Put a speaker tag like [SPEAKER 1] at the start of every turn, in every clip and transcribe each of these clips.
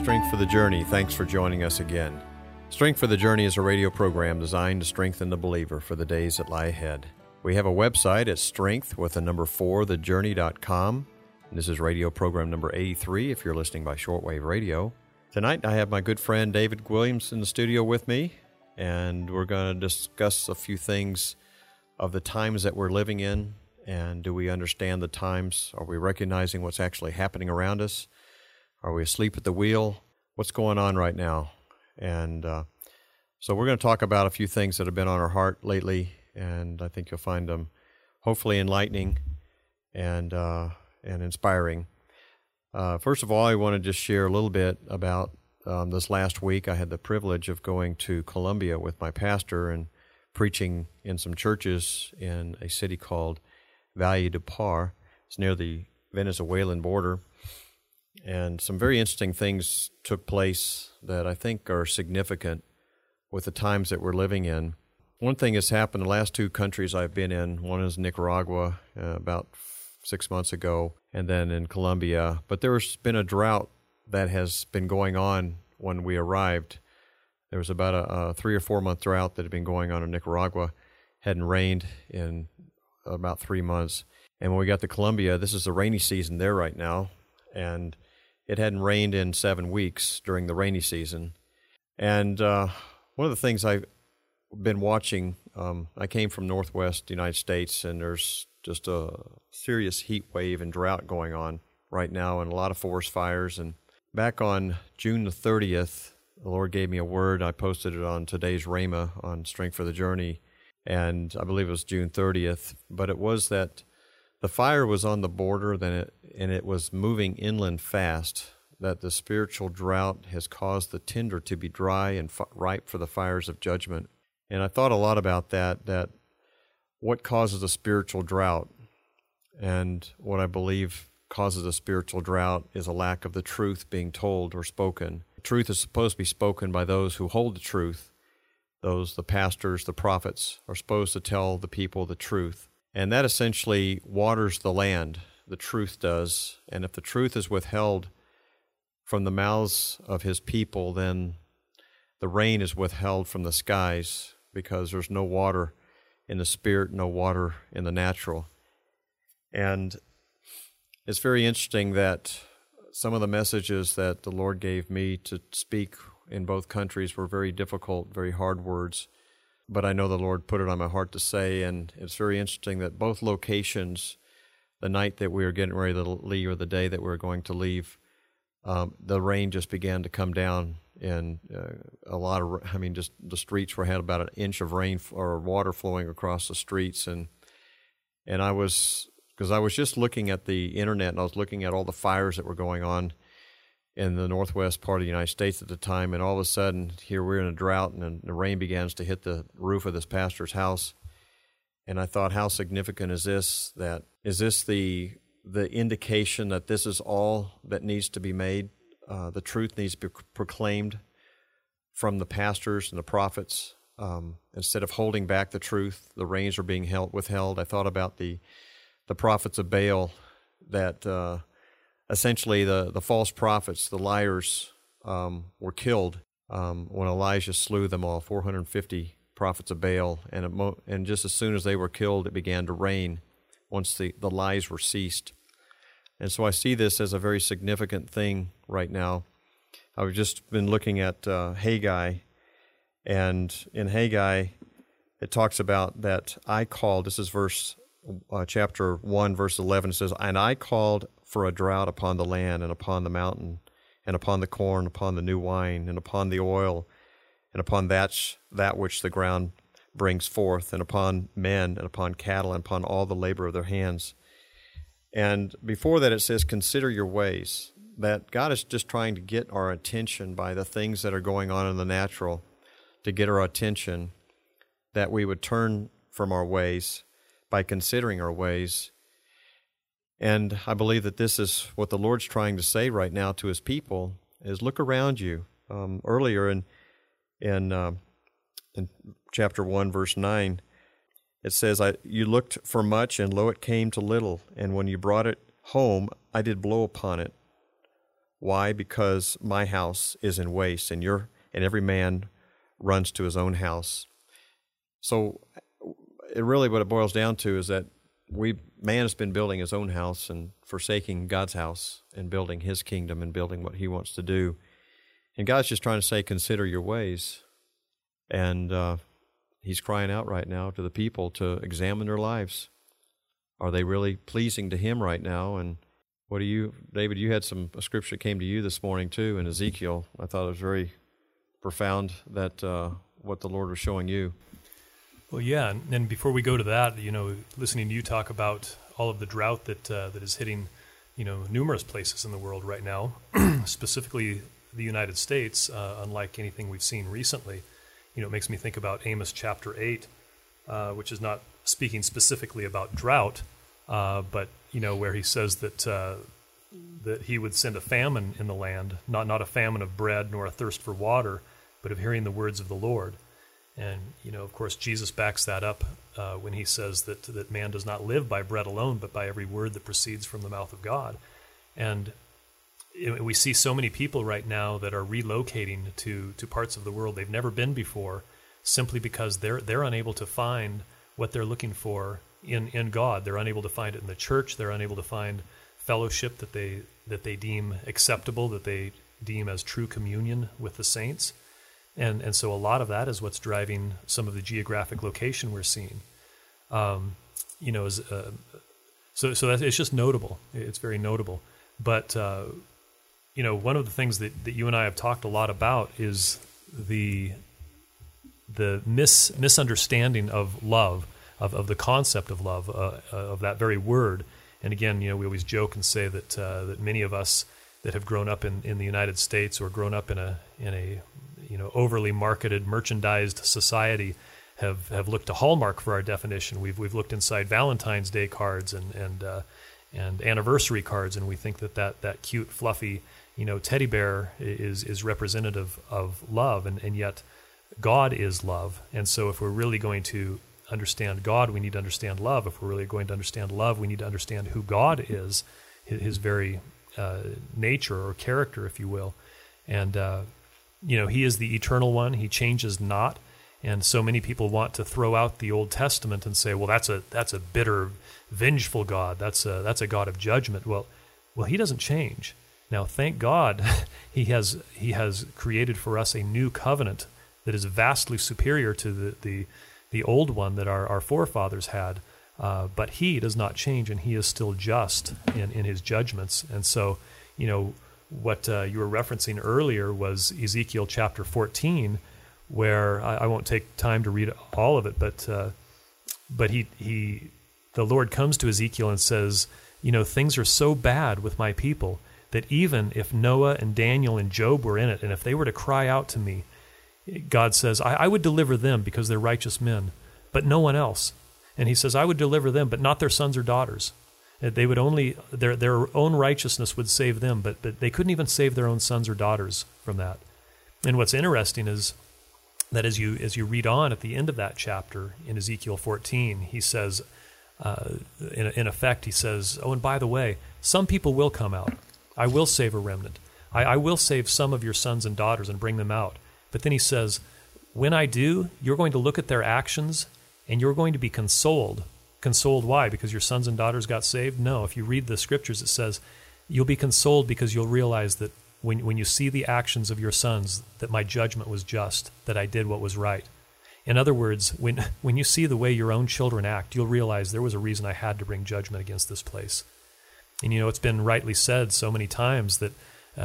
[SPEAKER 1] Strength for the Journey. Thanks for joining us again. Strength for the Journey is a radio program designed to strengthen the believer for the days that lie ahead. We have a website at strength4thejourney.com. This is radio program number 83 if you're listening by shortwave radio. Tonight I have my good friend David Williams in the studio with me, and we're going to discuss a few things of the times that we're living in. And do we understand the times? Are we recognizing what's actually happening around us? Are we asleep at the wheel? What's going on right now? And so we're going to talk about a few things that have been on our heart lately, and I think you'll find them hopefully enlightening and inspiring. First of all, I want to just share a little bit about this last week. I had the privilege of going to Colombia with my pastor and preaching in some churches in a city called Valledupar. It's near the Venezuelan border. And some very interesting things took place that I think are significant with the times that we're living in. One thing has happened in the last two countries I've been in. One is Nicaragua about 6 months ago, and then in Colombia. But there's been a drought that has been going on when we arrived. There was about a 3 or 4 month drought that had been going on in Nicaragua. Hadn't rained in about 3 months. And when we got to Colombia, this is the rainy season there right now, and it hadn't rained in 7 weeks during the rainy season. And one of the things I've been watching, I came from Northwest United States, and there's just a serious heat wave and drought going on right now, and a lot of forest fires. And back on June the 30th, the Lord gave me a word. I posted it on today's Rhema on Strength for the Journey, and I believe it was June 30th, but it was that the fire was on the border, and it was moving inland fast, that the spiritual drought has caused the tinder to be dry and ripe for the fires of judgment. And I thought a lot about that what causes a spiritual drought? And what I believe causes a spiritual drought is a lack of the truth being told or spoken. Truth is supposed to be spoken by those who hold the truth. The pastors, the prophets, are supposed to tell the people the truth. And that essentially waters the land, the truth does. And if the truth is withheld from the mouths of his people, then the rain is withheld from the skies because there's no water in the spirit, no water in the natural. And it's very interesting that some of the messages that the Lord gave me to speak in both countries were very difficult, very hard words. But I know the Lord put it on my heart to say, and it's very interesting that both locations, the night that we were getting ready to leave or the day that we were going to leave, the rain just began to come down, and just the streets had about an inch of rain or water flowing across the streets, and I was just looking at the internet, and I was looking at all the fires that were going on in the northwest part of the United States at the time, and all of a sudden, here we're in a drought, and the rain begins to hit the roof of this pastor's house. And I thought, how significant is this? Is this the indication that this is all that needs to be made? The truth needs to be proclaimed from the pastors and the prophets. Instead of holding back the truth, the rains are being withheld. I thought about the prophets of Baal that... Essentially, the false prophets, the liars, were killed when Elijah slew them all, 450 prophets of Baal. And just as soon as they were killed, it began to rain once the lies were ceased. And so I see this as a very significant thing right now. I've just been looking at Haggai, and in Haggai, it talks about that I called, this is chapter 1, verse 11, it says, "And I called for a drought upon the land and upon the mountain and upon the corn, upon the new wine and upon the oil and upon that which the ground brings forth, and upon men and upon cattle and upon all the labor of their hands." And before that it says, "Consider your ways," that God is just trying to get our attention by the things that are going on in the natural, to get our attention, that we would turn from our ways by considering our ways. And I believe that this is what the Lord's trying to say right now to his people, is look around you. Earlier in chapter 1, verse 9, it says, "You looked for much, and lo, it came to little. And when you brought it home, I did blow upon it. Why? Because my house is in waste, and every man runs to his own house. So it really, what it boils down to is that man has been building his own house and forsaking God's house and building his kingdom and building what he wants to do. And God's just trying to say, consider your ways. And he's crying out right now to the people to examine their lives. Are they really pleasing to him right now? And David, you had a scripture that came to you this morning too in Ezekiel. I thought it was very profound that what the Lord was showing you.
[SPEAKER 2] Well, yeah, and before we go to that, listening to you talk about all of the drought that is hitting, numerous places in the world right now, specifically the United States, unlike anything we've seen recently, it makes me think about Amos chapter 8, which is not speaking specifically about drought, but where he says that he would send a famine in the land, not a famine of bread nor a thirst for water, but of hearing the words of the Lord. And, of course, Jesus backs that up when he says that man does not live by bread alone, but by every word that proceeds from the mouth of God. And we see so many people right now that are relocating to parts of the world they've never been before, simply because they're unable to find what they're looking for in God. They're unable to find it in the church. They're unable to find fellowship that they deem acceptable, that they deem as true communion with the saints. And so a lot of that is what's driving some of the geographic location we're seeing. So that it's just notable. It's very notable. But one of the things that you and I have talked a lot about is the misunderstanding of love, of the concept of love, of that very word. And again, we always joke and say that many of us that have grown up in the United States or grown up in a overly marketed, merchandised society have looked to Hallmark for our definition. We've looked inside Valentine's Day cards and anniversary cards, and we think that cute, fluffy, teddy bear is representative of love, and yet God is love. And so if we're really going to understand God, we need to understand love. If we're really going to understand love, we need to understand who God is, his very nature or character, if you will. And he is the eternal one. He changes not. And so many people want to throw out the Old Testament and say, well, that's a bitter, vengeful God. That's a God of judgment. Well, he doesn't change. Now, thank God, he has created for us a new covenant that is vastly superior to the old one that our forefathers had. But he does not change, and he is still just in his judgments. And so, what you were referencing earlier was Ezekiel chapter 14, where I won't take time to read all of it, but the Lord comes to Ezekiel and says, things are so bad with my people that even if Noah and Daniel and Job were in it, and if they were to cry out to me, God says, I would deliver them because they're righteous men, but no one else. And he says, I would deliver them, but not their sons or daughters. They would only, their own righteousness would save them, but they couldn't even save their own sons or daughters from that. And what's interesting is that as you read on at the end of that chapter in Ezekiel 14, he says, in effect, he says, oh, and by the way, some people will come out. I will save a remnant. I will save some of your sons and daughters and bring them out. But then he says, when I do, you're going to look at their actions and you're going to be consoled. Consoled why? Because your sons and daughters got saved? No. If you read the scriptures, it says you'll be consoled because you'll realize that when you see the actions of your sons, that my judgment was just, that I did what was right. In other words, when you see the way your own children act, you'll realize there was a reason I had to bring judgment against this place. And it's been rightly said so many times that,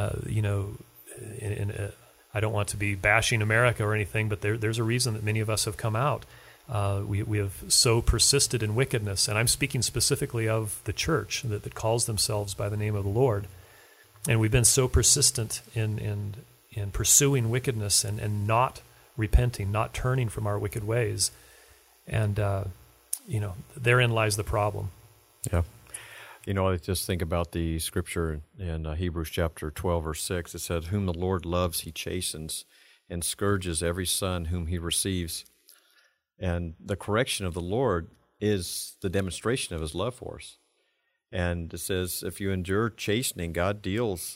[SPEAKER 2] I don't want to be bashing America or anything, but there's a reason that many of us have come out. We have so persisted in wickedness, and I'm speaking specifically of the church that calls themselves by the name of the Lord. And we've been so persistent in pursuing wickedness and not repenting, not turning from our wicked ways. And, therein lies the problem.
[SPEAKER 1] Yeah. I just think about the scripture in Hebrews chapter 12, verse 6. It says, whom the Lord loves, he chastens and scourges every son whom he receives. And the correction of the Lord is the demonstration of his love for us. And it says, if you endure chastening, God deals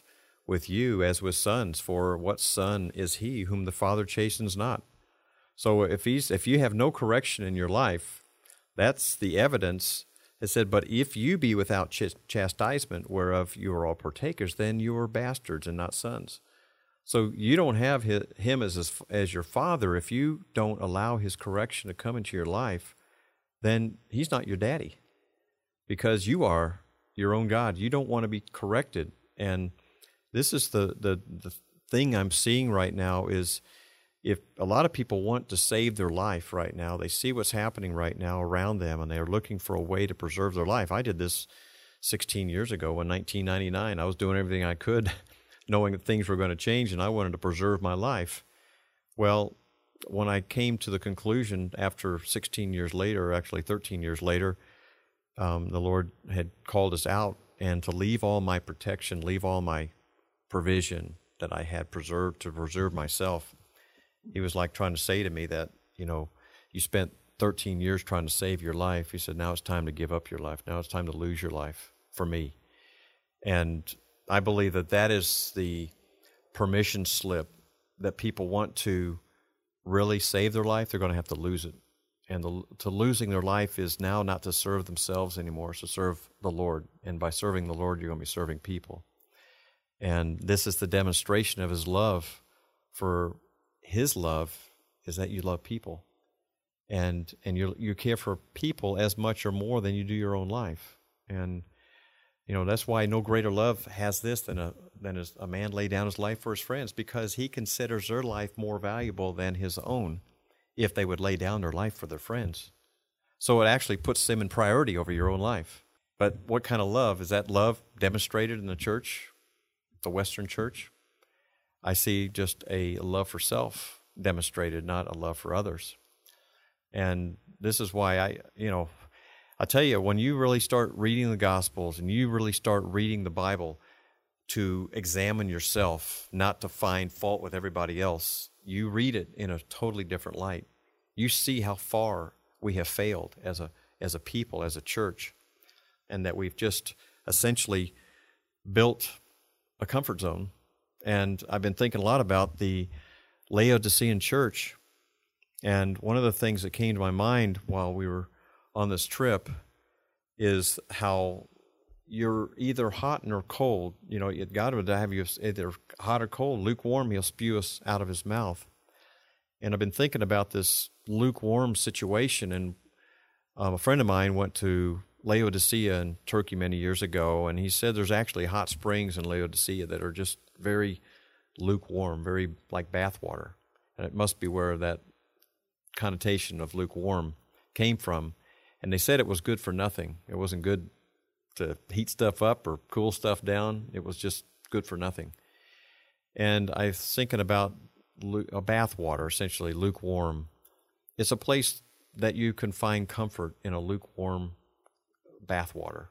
[SPEAKER 1] with you as with sons, for what son is he whom the Father chastens not? So if you have no correction in your life, that's the evidence. It said, but if you be without chastisement, whereof you are all partakers, then you are bastards and not sons. So you don't have him as your father. If you don't allow his correction to come into your life, then he's not your daddy, because you are your own God. You don't want to be corrected. And this is the thing I'm seeing right now is, if a lot of people want to save their life right now, they see what's happening right now around them, and they're looking for a way to preserve their life. I did this 16 years ago in 1999. I was doing everything I could, knowing that things were going to change, and I wanted to preserve my life. Well, when I came to the conclusion after 16 years later, actually 13 years later, the Lord had called us out, and to leave all my protection, leave all my provision that I had preserved to preserve myself. He was like trying to say to me that, you spent 13 years trying to save your life. He said, now it's time to give up your life. Now it's time to lose your life for me. And I believe that is the permission slip that people want to really save their life. They're going to have to lose it. And to losing their life is now not to serve themselves anymore. It's to serve the Lord. And by serving the Lord, you're going to be serving people. And this is the demonstration of his love. For his love is that you love people, and you care for people as much or more than you do your own life. And that's why no greater love has this than a man lay down his life for his friends, because he considers their life more valuable than his own if they would lay down their life for their friends. So it actually puts them in priority over your own life. But what kind of love? Is that love demonstrated in the church, the Western church? I see just a love for self demonstrated, not a love for others. And this is why I tell you, when you really start reading the Gospels and you really start reading the Bible to examine yourself, not to find fault with everybody else, you read it in a totally different light. You see how far we have failed as a people, as a church, and that we've just essentially built a comfort zone. And I've been thinking a lot about the Laodicean church. And one of the things that came to my mind while we were on this trip is how you're either hot or cold. God would have you either hot or cold, lukewarm, he'll spew us out of his mouth. And I've been thinking about this lukewarm situation. And a friend of mine went to Laodicea in Turkey many years ago, and he said there's actually hot springs in Laodicea that are just very lukewarm, very like bath water. And it must be where that connotation of lukewarm came from. And they said it was good for nothing. It wasn't good to heat stuff up or cool stuff down. It was just good for nothing. And I was thinking about a bath water, essentially lukewarm. It's a place that you can find comfort in a lukewarm bath water.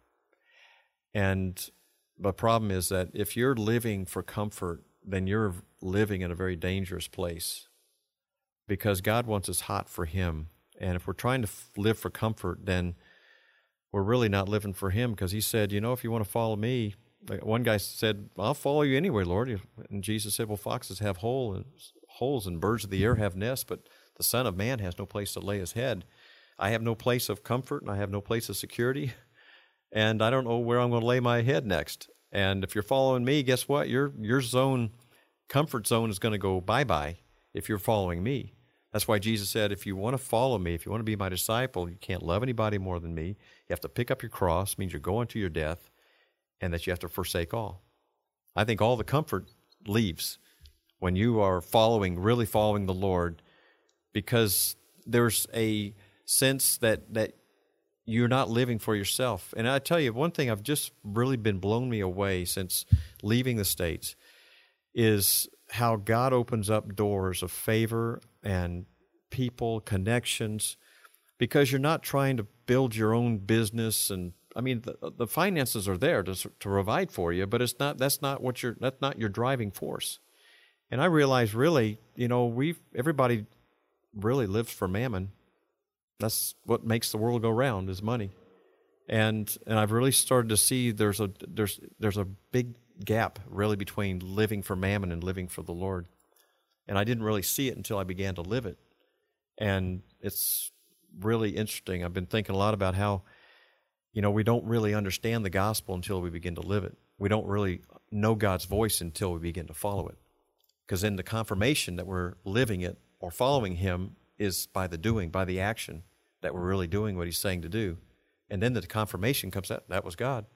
[SPEAKER 1] And the problem is that if you're living for comfort, then you're living in a very dangerous place, because God wants us hot for him. And if we're trying to live for comfort, then we're really not living for him, because he said, if you want to follow me, one guy said, I'll follow you anyway, Lord. And Jesus said, well, foxes have holes and birds of the air have nests, but the Son of Man has no place to lay his head. I have no place of comfort, and I have no place of security, and I don't know where I'm going to lay my head next. And if you're following me, guess what? Your comfort zone is going to go bye-bye if you're following me. That's why Jesus said, if you want to follow me, if you want to be my disciple, you can't love anybody more than me. You have to pick up your cross, means you're going to your death, and that you have to forsake all. I think all the comfort leaves when you are really following the Lord, because there's a sense that you're not living for yourself. And I tell you, one thing I've just really been blown me away since leaving the States is how God opens up doors of favor and people, connections, because you're not trying to build your own business. And I mean, the finances are there to provide for you, but that's not your driving force. And I realize, really, everybody really lives for mammon. That's what makes the world go round, is money. And I've really started to see there's a big gap really between living for mammon and living for the Lord. And I didn't really see it until I began to live it. And it's really interesting. I've been thinking a lot about how, we don't really understand the gospel until we begin to live it. We don't really know God's voice until we begin to follow it. Because then the confirmation that we're living it or following Him is by the doing, by the action, that we're really doing what He's saying to do. And then the confirmation comes out, that was God,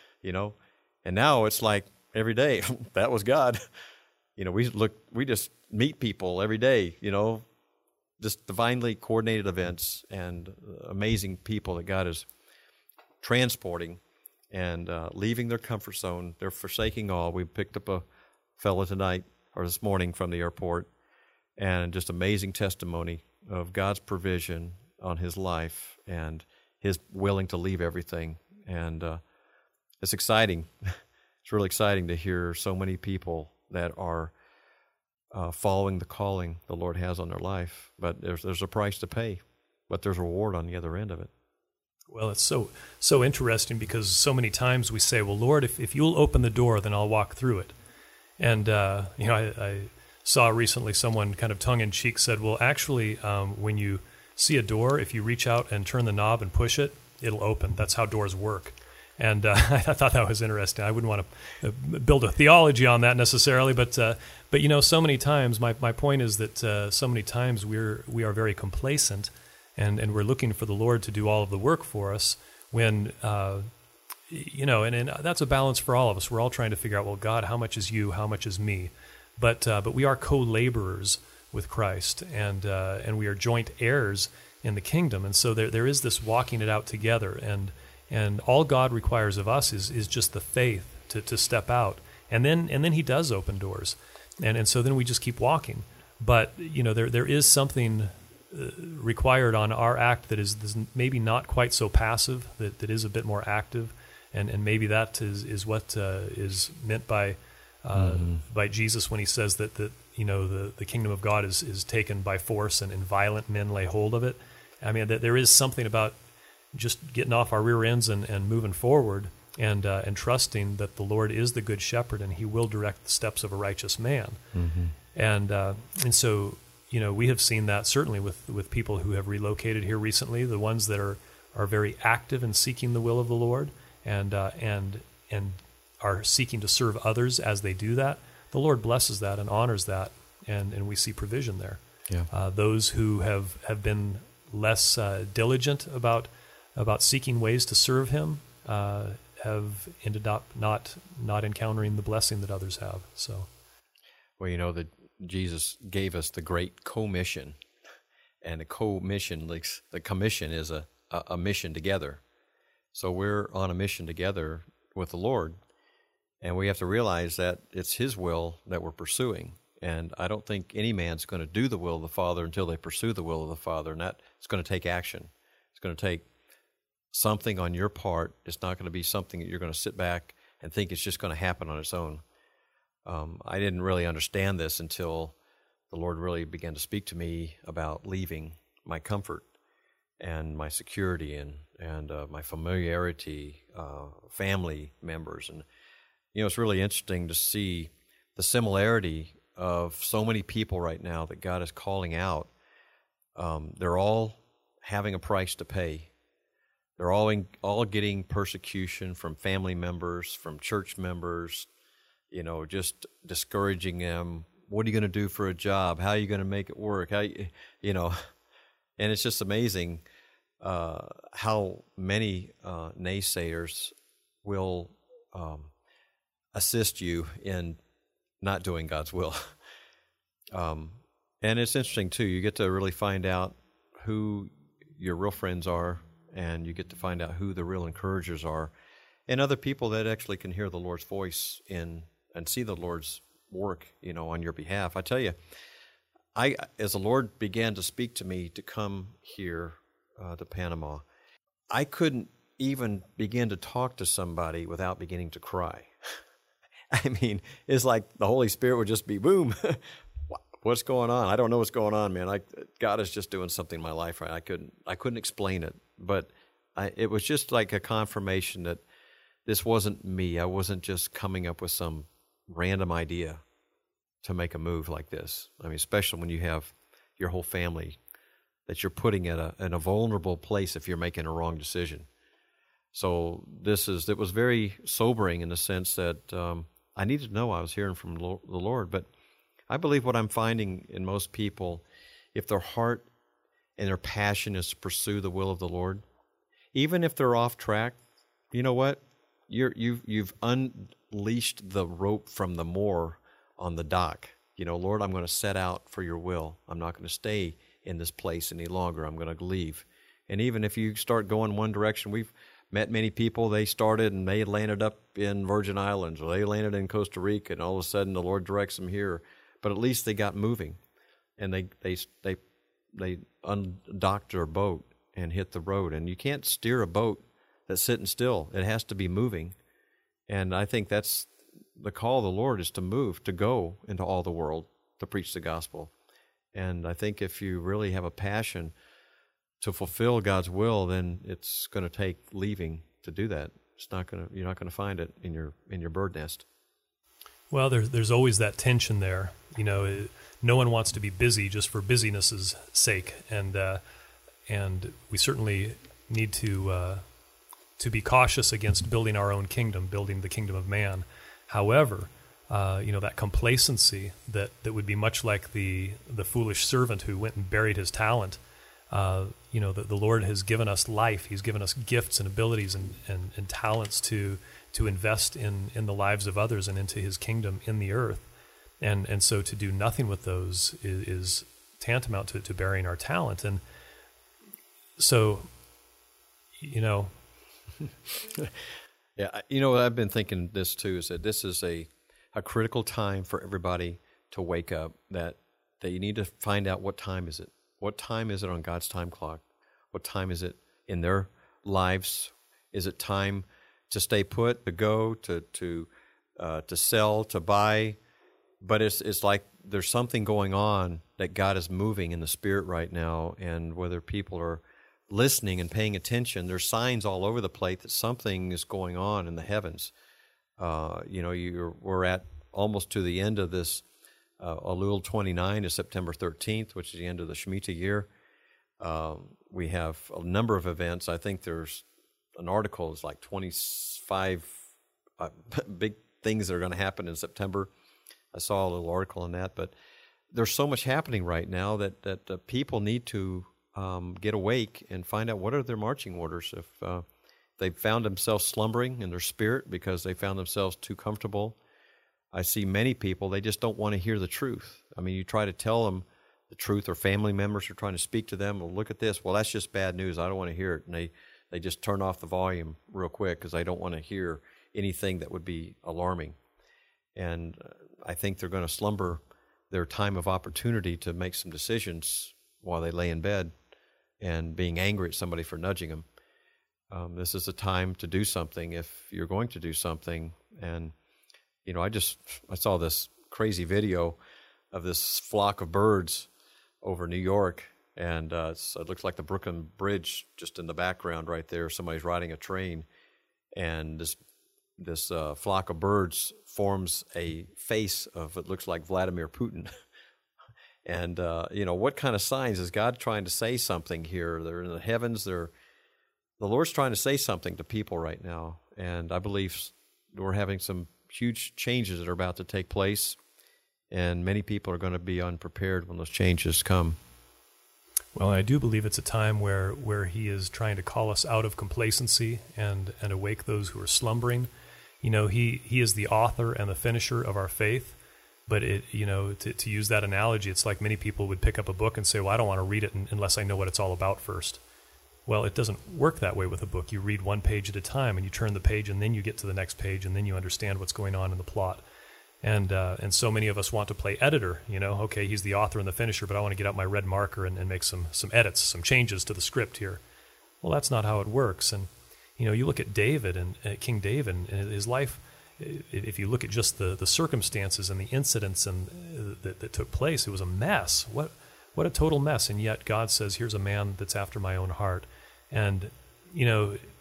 [SPEAKER 1] And now it's like every day, that was God. We just meet people every day, just divinely coordinated events and amazing people that God is transporting and leaving their comfort zone. They're forsaking all. We picked up a fellow this morning from the airport, and just amazing testimony of God's provision on his life and his willing to leave everything. And it's exciting. It's really exciting to hear so many people that are following the calling the Lord has on their life. But there's a price to pay, but there's a reward on the other end of it.
[SPEAKER 2] Well, it's so interesting because so many times we say, well, Lord, if you'll open the door, then I'll walk through it. And, I saw recently someone kind of tongue-in-cheek said, well, actually, when you see a door, if you reach out and turn the knob and push it, it'll open. That's how doors work. And I thought that was interesting. I wouldn't want to build a theology on that necessarily, but so many times, my point is that so many times we are very complacent, and we're looking for the Lord to do all of the work for us when, and that's a balance for all of us. We're all trying to figure out, well, God, how much is you? How much is me? But we are co-laborers with Christ, and we are joint heirs in the kingdom. And so there is this walking it out together, and all God requires of us is just the faith to step out. And then he does open doors. And so then we just keep walking. But, there is something required on our act that is maybe not quite so passive, that is a bit more active. And maybe that is what is meant by Jesus when he says that the kingdom of God is taken by force and violent men lay hold of it. I mean, that there is something about just getting off our rear ends and moving forward and trusting that the Lord is the good shepherd and he will direct the steps of a righteous man. Mm-hmm. And so, we have seen that certainly with people who have relocated here recently, the ones that are very active in seeking the will of the Lord and are seeking to serve others as they do that. The Lord blesses that and honors that, and we see provision there. Yeah. Those who have been less diligent about seeking ways to serve Him have ended up not encountering the blessing that others have. So,
[SPEAKER 1] well, that Jesus gave us the great commission, and the commission is a mission together. So we're on a mission together with the Lord, and we have to realize that it's His will that we're pursuing. And I don't think any man's going to do the will of the Father until they pursue the will of the Father, and that it's going to take action. It's going to take something on your part. It's not going to be something that you're going to sit back and think it's just going to happen on its own. I didn't really understand this until the Lord really began to speak to me about leaving my comfort and my security and my familiarity, family members. And, it's really interesting to see the similarity of so many people right now that God is calling out. They're all having a price to pay. They're all getting persecution from family members, from church members, just discouraging them. What are you going to do for a job? How are you going to make it work? And it's just amazing how many naysayers will assist you in not doing God's will. And it's interesting, too. You get to really find out who your real friends are, and you get to find out who the real encouragers are, and other people that actually can hear the Lord's voice and see the Lord's work, on your behalf. I tell you, as the Lord began to speak to me to come here to Panama, I couldn't even begin to talk to somebody without beginning to cry. I mean, it's like the Holy Spirit would just be, boom, what's going on? I don't know what's going on, man. God is just doing something in my life right. I couldn't explain it, but it was just like a confirmation that this wasn't me. I wasn't just coming up with some random idea to make a move like this. I mean, especially when you have your whole family that you're putting in a vulnerable place if you're making a wrong decision. So it was very sobering in the sense that I needed to know I was hearing from the Lord. But I believe what I'm finding in most people, if their heart and their passion is to pursue the will of the Lord, even if they're off track, you know what? You've unleashed the rope from the moor on the dock. You know, Lord, I'm going to set out for your will. I'm not going to stay in this place any longer. I'm going to leave. And even if you start going one direction, we've met many people, they started and they landed up in Virgin Islands, or they landed in Costa Rica, and all of a sudden the Lord directs them here. But at least they got moving, and they undocked their boat and hit the road. And you can't steer a boat that's sitting still. It has to be moving. And I think that's the call of the Lord, is to move, to go into all the world, to preach the gospel. And I think if you really have a passion to fulfill God's will, then it's going to take leaving to do that. You're not going to find it in your bird nest.
[SPEAKER 2] Well, there's always that tension there. You know, no one wants to be busy just for busyness's sake, and we certainly need to be cautious against building our own kingdom, building the kingdom of man. However, that complacency that would be much like the foolish servant who went and buried his talent. The Lord has given us life. He's given us gifts and abilities and talents to invest in the lives of others and into His kingdom in the earth. And so to do nothing with those is tantamount to burying our talent. And so,
[SPEAKER 1] Yeah, I've been thinking this too, is that this is a critical time for everybody to wake up, that you need to find out what time is it. What time is it on God's time clock? What time is it in their lives? Is it time to stay put, to go, to sell, to buy? But it's like there's something going on that God is moving in the Spirit right now, and whether people are listening and paying attention, there's signs all over the place that something is going on in the heavens. We're at almost to the end of this. Elul 29 is September 13th, which is the end of the Shemitah year. We have a number of events. I think there's an article, it's like 25 big things that are going to happen in September. I saw a little article on that, but there's so much happening right now that people need to get awake and find out what are their marching orders. If they've found themselves slumbering in their spirit because they found themselves too comfortable. I see many people, they just don't want to hear the truth. I mean, you try to tell them the truth, or family members are trying to speak to them, well, look at this. Well, that's just bad news. I don't want to hear it. And they just turn off the volume real quick because they don't want to hear anything that would be alarming. And I think they're going to slumber their time of opportunity to make some decisions while they lay in bed and being angry at somebody for nudging them. This is the time to do something if you're going to do something. And I saw this crazy video of this flock of birds over New York, and it looks like the Brooklyn Bridge just in the background right there. Somebody's riding a train, and this flock of birds forms a face of, it looks like Vladimir Putin. And, what kind of signs is God trying to say something here? They're in the heavens. The Lord's trying to say something to people right now, and I believe we're having some huge changes that are about to take place, and many people are going to be unprepared when those changes come.
[SPEAKER 2] Well, I do believe it's a time where He is trying to call us out of complacency and awake those who are slumbering. He is the author and the finisher of our faith, but to use that analogy, it's like many people would pick up a book and say, well, I don't want to read it unless I know what it's all about first. Well, it doesn't work that way with a book. You read one page at a time, and you turn the page, and then you get to the next page, and then you understand what's going on in the plot. And so many of us want to play editor. Okay, he's the author and the finisher, but I want to get out my red marker and make some edits, some changes to the script here. Well, that's not how it works. And you look at David and King David and his life. If you look at just the circumstances and the incidents that took place, it was a mess. What a total mess. And yet God says, here's a man that's after my own heart. And,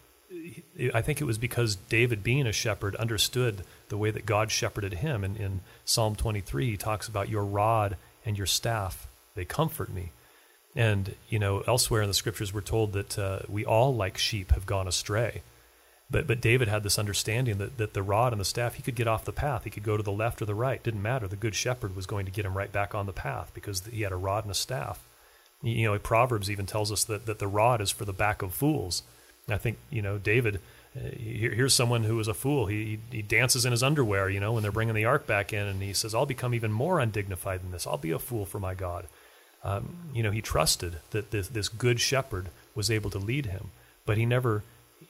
[SPEAKER 2] I think it was because David, being a shepherd, understood the way that God shepherded him. And in Psalm 23, he talks about your rod and your staff, they comfort me. And, elsewhere in the scriptures, we're told that we all, like sheep, have gone astray. But David had this understanding that the rod and the staff, he could get off the path. He could go to the left or the right. Didn't matter. The good shepherd was going to get him right back on the path because he had a rod and a staff. Proverbs even tells us that the rod is for the back of fools. And I think, David, here's someone who is a fool. He dances in his underwear, when they're bringing the ark back in, and he says, I'll become even more undignified than this. I'll be a fool for my God. He trusted that this good shepherd was able to lead him, but he never,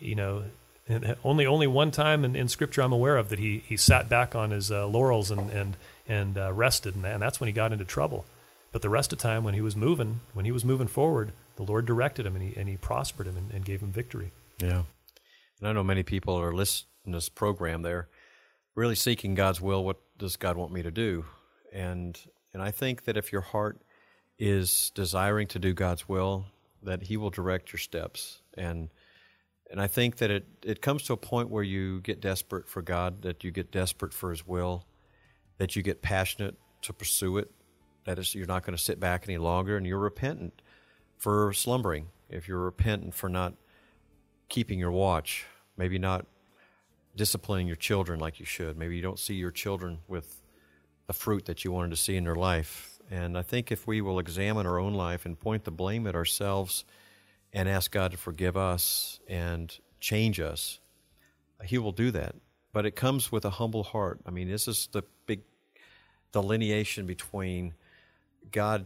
[SPEAKER 2] only one time in Scripture I'm aware of that he sat back on his laurels and rested, and that's when he got into trouble. But the rest of the time, when he was moving forward, the Lord directed him, and he prospered him and gave him victory.
[SPEAKER 1] Yeah, and I know many people are listening to this program. They're really seeking God's will. What does God want me to do? And I think that if your heart is desiring to do God's will, that He will direct your steps. And I think that it comes to a point where you get desperate for God, that you get desperate for His will, that you get passionate to pursue it. That is, you're not going to sit back any longer, and you're repentant for slumbering. If you're repentant for not keeping your watch, maybe not disciplining your children like you should. Maybe you don't see your children with the fruit that you wanted to see in their life. And I think if we will examine our own life and point the blame at ourselves and ask God to forgive us and change us, He will do that. But it comes with a humble heart. I mean, this is the big delineation between God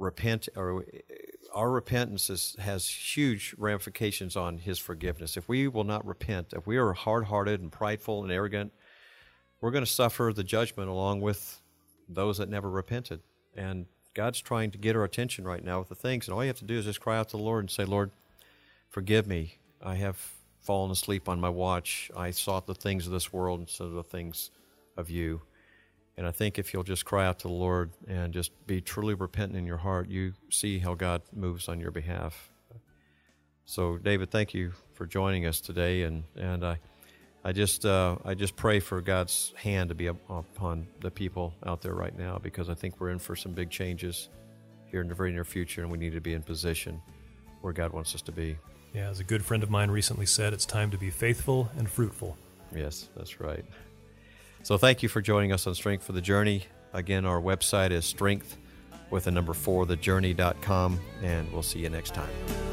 [SPEAKER 1] our repentance has huge ramifications on His forgiveness. If we will not repent, if we are hard-hearted and prideful and arrogant, we're going to suffer the judgment along with those that never repented. And God's trying to get our attention right now with the things, and all you have to do is just cry out to the Lord and say, Lord, forgive me. I have fallen asleep on my watch. I sought the things of this world instead of the things of you. And I think if you'll just cry out to the Lord and just be truly repentant in your heart, you see how God moves on your behalf. So, David, thank you for joining us today, and I just pray for God's hand to be upon the people out there right now, because I think we're in for some big changes here in the very near future, and we need to be in position where God wants us to be.
[SPEAKER 2] Yeah, as a good friend of mine recently said, it's time to be faithful and fruitful.
[SPEAKER 1] Yes, that's right. So thank you for joining us on Strength for the Journey. Again, our website is strength4thejourney.com, and we'll see you next time.